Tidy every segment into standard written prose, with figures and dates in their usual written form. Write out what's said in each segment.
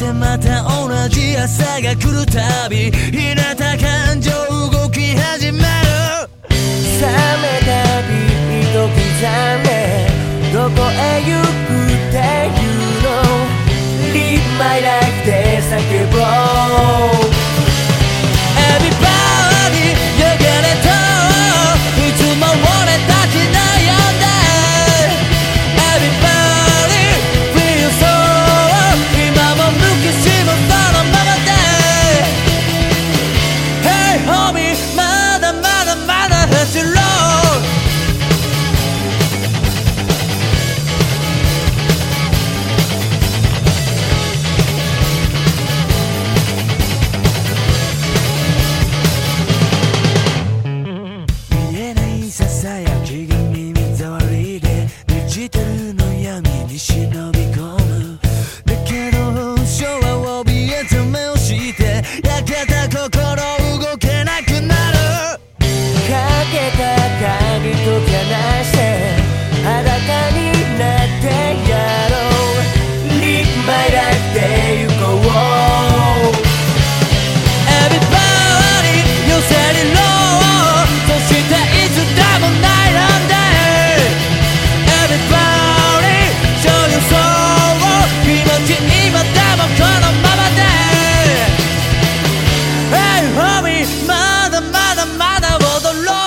てまた同じ朝が来るたび日向感情動き始める。 冷めたビート刻めどこへ行くっていうの Live my life で叫ぼう。 Everybody you get it all いつも俺たち悩んで Everybody feel so 今も抜きしむそのままで Hey homie まだまだまだ走ろう。ささやきが耳障りで満ちてるの闇に忍び込む。だけど昭和を怯えて目をして焼けた心動けなくなる。 かけた鍵とかなして裸になってやろう。 Live my life で行こう。 Everybody you said it all そしていつでもないなんで Everybody show your soul 気持ち今でもこのままで Hey homie まだまだまだ踊ろ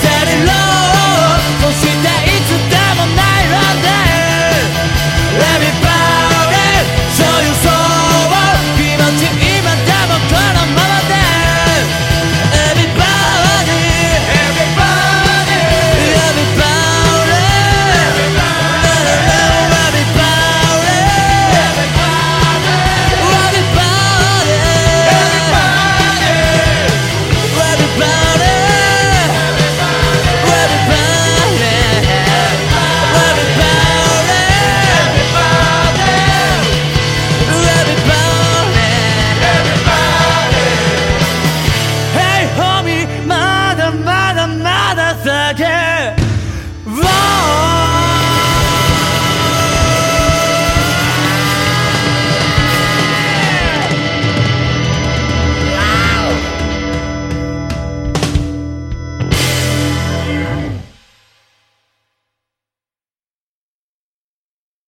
う。Let me